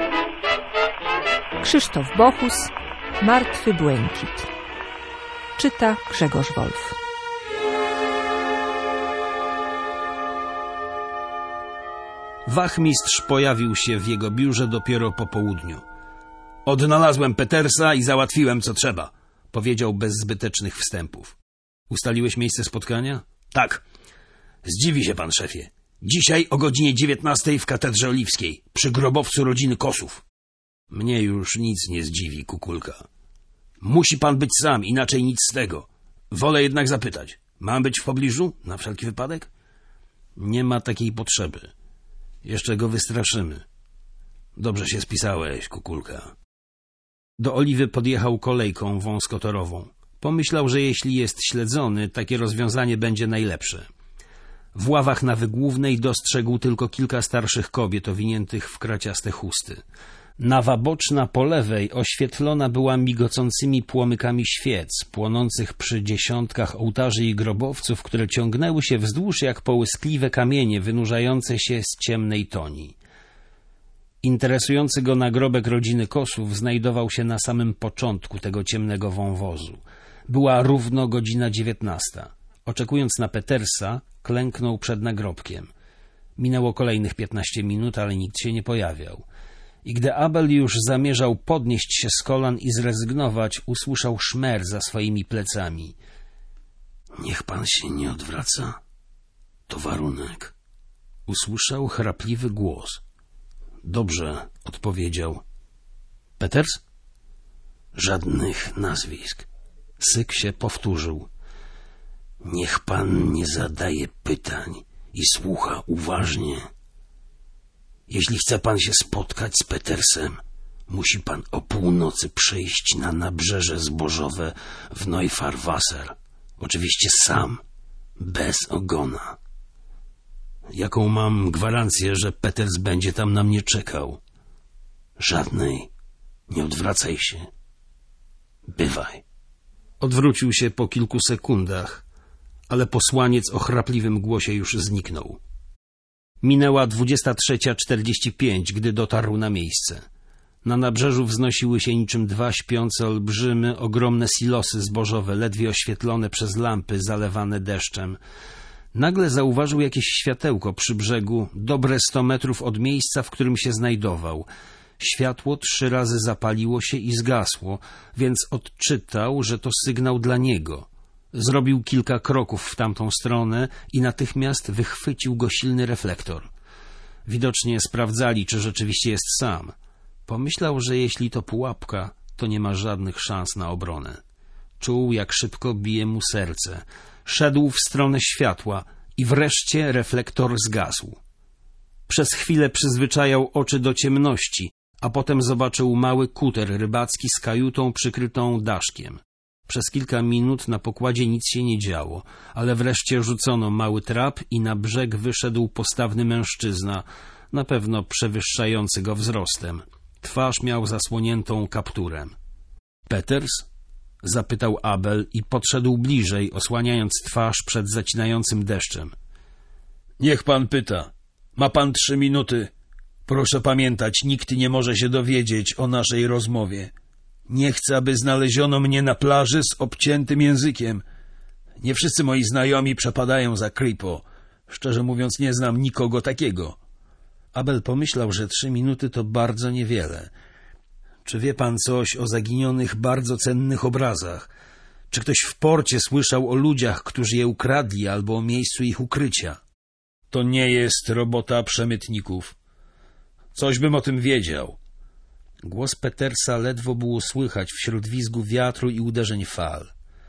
Krzysztof Bochus, Martwy błękit. Czyta Grzegorz Wolf. Wachmistrz pojawił się w jego biurze dopiero po południu. Odnalazłem Petersa i załatwiłem co trzeba, powiedział bez zbytecznych wstępów. Ustaliłeś miejsce spotkania? Tak. Zdziwi się pan, szefie. Dzisiaj o godzinie 19 w Katedrze Oliwskiej, przy grobowcu rodziny Kosów. Mnie już nic nie zdziwi, Kukulka. Musi pan być sam, inaczej nic z tego. Wolę jednak zapytać. Mam być w pobliżu, na wszelki wypadek? Nie ma takiej potrzeby. Jeszcze go wystraszymy. Dobrze się spisałeś, Kukulka. Do Oliwy podjechał kolejką wąskotorową. Pomyślał, że jeśli jest śledzony, takie rozwiązanie będzie najlepsze. W ławach na Wygłównej dostrzegł tylko kilka starszych kobiet owiniętych w kraciaste chusty. Nawa boczna po lewej oświetlona była migocącymi płomykami świec, płonących przy dziesiątkach ołtarzy i grobowców, które ciągnęły się wzdłuż jak połyskliwe kamienie wynurzające się z ciemnej toni. Interesujący go nagrobek rodziny Kosów znajdował się na samym początku tego ciemnego wąwozu. Była równo godzina 19. Oczekując na Petersa, klęknął przed nagrobkiem. Minęło kolejnych 15 minut, ale nikt się nie pojawiał. I gdy Abel już zamierzał podnieść się z kolan i zrezygnować, usłyszał szmer za swoimi plecami. Niech pan się nie odwraca. To warunek. Usłyszał chrapliwy głos. Dobrze, odpowiedział. Peters? Żadnych nazwisk. Syk się powtórzył. Niech pan nie zadaje pytań i słucha uważnie. Jeśli chce pan się spotkać z Petersem, musi pan o północy przyjść na nabrzeże zbożowe w Neufahrwasser. Oczywiście sam, bez ogona. Jaką mam gwarancję, że Peters będzie tam na mnie czekał? Żadnej. Nie odwracaj się. Bywaj. Odwrócił się po kilku sekundach, ale posłaniec o chrapliwym głosie już zniknął. Minęła 23:45, gdy dotarł na miejsce. Na nabrzeżu wznosiły się niczym dwa śpiące olbrzymy, ogromne silosy zbożowe, ledwie oświetlone przez lampy zalewane deszczem. Nagle zauważył jakieś światełko przy brzegu, dobre 100 metrów od miejsca, w którym się znajdował. Światło 3 razy zapaliło się i zgasło, więc odczytał, że to sygnał dla niego. Zrobił kilka kroków w tamtą stronę i natychmiast wychwycił go silny reflektor. Widocznie sprawdzali, czy rzeczywiście jest sam. Pomyślał, że jeśli to pułapka, to nie ma żadnych szans na obronę. Czuł, jak szybko bije mu serce. Szedł w stronę światła i wreszcie reflektor zgasł. Przez chwilę przyzwyczajał oczy do ciemności, a potem zobaczył mały kuter rybacki z kajutą przykrytą daszkiem. Przez kilka minut na pokładzie nic się nie działo, ale wreszcie rzucono mały trap i na brzeg wyszedł postawny mężczyzna, na pewno przewyższający go wzrostem. Twarz miał zasłoniętą kapturem. Peters? Zapytał Abel i podszedł bliżej, osłaniając twarz przed zacinającym deszczem. Niech pan pyta. Ma pan 3 minuty. Proszę pamiętać, nikt nie może się dowiedzieć o naszej rozmowie. Nie chcę, aby znaleziono mnie na plaży z obciętym językiem. Nie wszyscy moi znajomi przepadają za Kripo. Szczerze mówiąc, nie znam nikogo takiego. Abel pomyślał, że 3 minuty to bardzo niewiele. Czy wie pan coś o zaginionych, bardzo cennych obrazach? Czy ktoś w porcie słyszał o ludziach, którzy je ukradli, albo o miejscu ich ukrycia? To nie jest robota przemytników. Coś bym o tym wiedział. Głos Petersa ledwo było słychać wśród wizgu wiatru i uderzeń fal.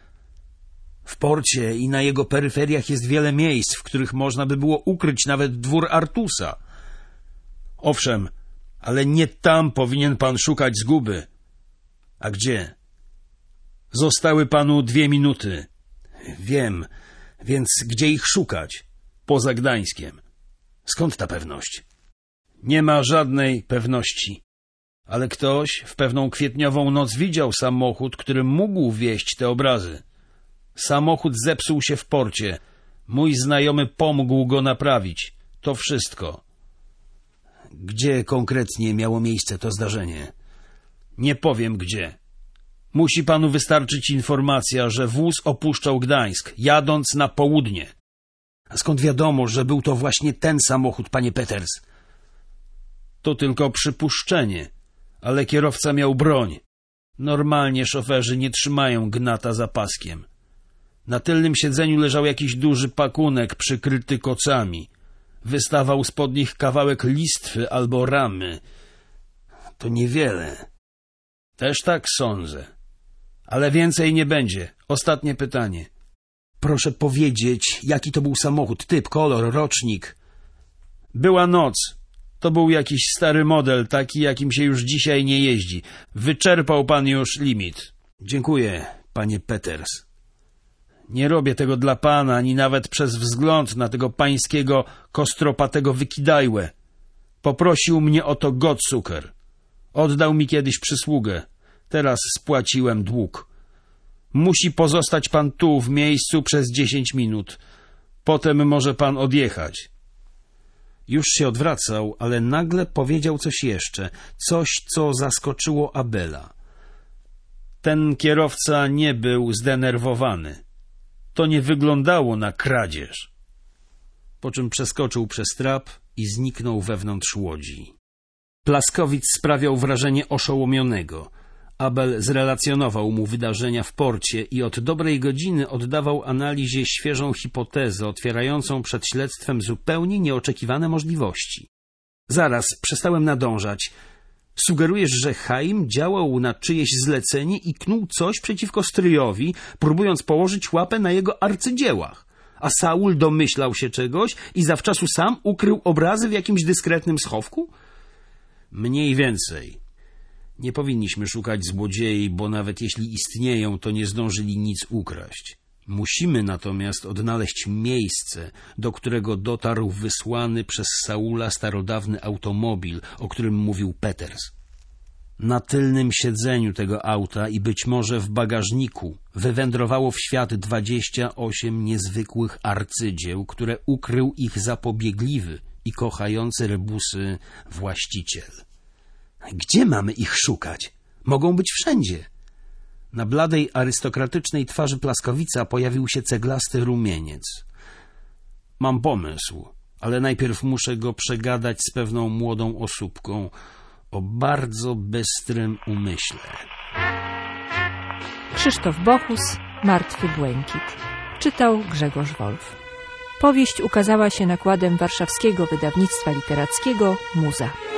W porcie i na jego peryferiach jest wiele miejsc, w których można by było ukryć nawet dwór Artusa. Owszem, ale nie tam powinien pan szukać zguby. A gdzie? Zostały panu 2 minuty. Wiem, więc gdzie ich szukać? Poza Gdańskiem. Skąd ta pewność? Nie ma żadnej pewności. Ale ktoś w pewną kwietniową noc widział samochód, który mógł wieźć te obrazy. Samochód zepsuł się w porcie. Mój znajomy pomógł go naprawić. To wszystko. Gdzie konkretnie miało miejsce to zdarzenie? Nie powiem gdzie. Musi panu wystarczyć informacja, że wóz opuszczał Gdańsk, jadąc na południe. A skąd wiadomo, że był to właśnie ten samochód, panie Peters? To tylko przypuszczenie, ale kierowca miał broń. Normalnie szoferzy nie trzymają gnata za paskiem. Na tylnym siedzeniu leżał jakiś duży pakunek przykryty kocami. Wystawał spod nich kawałek listwy albo ramy. To niewiele. Też tak sądzę. Ale więcej nie będzie. Ostatnie pytanie. Proszę powiedzieć, jaki to był samochód, typ, kolor, rocznik. Była noc. To był jakiś stary model, taki jakim się już dzisiaj nie jeździ. Wyczerpał pan już limit. Dziękuję, panie Peters. Nie robię tego dla pana, ani nawet przez wzgląd na tego pańskiego kostropatego wykidajłę. Poprosił mnie o to Godzucker. Oddał mi kiedyś przysługę. Teraz spłaciłem dług. Musi pozostać pan tu w miejscu przez 10 minut. Potem może pan odjechać. Już się odwracał, ale nagle powiedział coś jeszcze. Coś, co zaskoczyło Abela. Ten kierowca nie był zdenerwowany. To nie wyglądało na kradzież. Po czym przeskoczył przez trap i zniknął wewnątrz łodzi. Plaskowic sprawiał wrażenie oszołomionego. Abel zrelacjonował mu wydarzenia w porcie i od dobrej godziny oddawał analizie świeżą hipotezę otwierającą przed śledztwem zupełnie nieoczekiwane możliwości. Zaraz, przestałem nadążać. Sugerujesz, że Chaim działał na czyjeś zlecenie i knuł coś przeciwko stryjowi, próbując położyć łapę na jego arcydziełach, a Saul domyślał się czegoś i zawczasu sam ukrył obrazy w jakimś dyskretnym schowku? Mniej więcej. Nie powinniśmy szukać złodziei, bo nawet jeśli istnieją, to nie zdążyli nic ukraść. Musimy natomiast odnaleźć miejsce, do którego dotarł wysłany przez Saula starodawny automobil, o którym mówił Peters. Na tylnym siedzeniu tego auta i być może w bagażniku wywędrowało w świat 28 niezwykłych arcydzieł, które ukrył ich zapobiegliwy i kochający rebusy właściciel. Gdzie mamy ich szukać? Mogą być wszędzie. Na bladej, arystokratycznej twarzy Plaskowica pojawił się ceglasty rumieniec. Mam pomysł, ale najpierw muszę go przegadać z pewną młodą osóbką o bardzo bystrym umyśle. Krzysztof Bochus, Martwy błękit. Czytał Grzegorz Wolf. Powieść ukazała się nakładem warszawskiego wydawnictwa literackiego Muza.